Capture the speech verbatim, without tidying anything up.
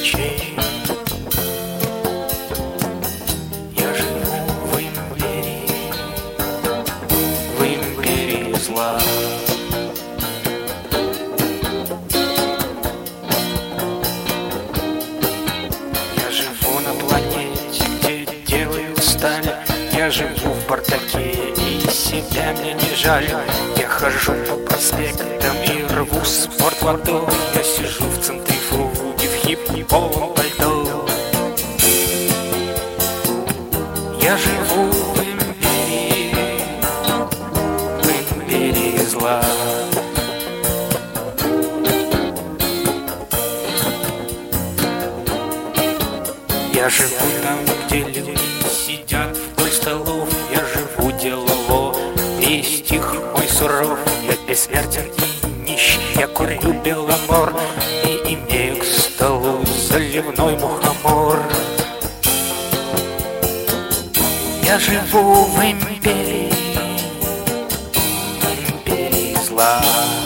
ночей. Я живу в империи, в империи зла. Я живу на планете, где делают сталь. Я живу в бардаке, и себя мне не жаль. Я хожу по проспектам и рву спорт водой. Я сижу в центрифуге в хип-хоповом пальто. Я живу в империи, в империи зла. Я живу там, где люди сидят вдоль столов. Я живу делово, и стих мой суров. Я бессмертен и нищ, я курю беломор, и имею к столу заливной мухомор. Я живу в империи, в империи зла.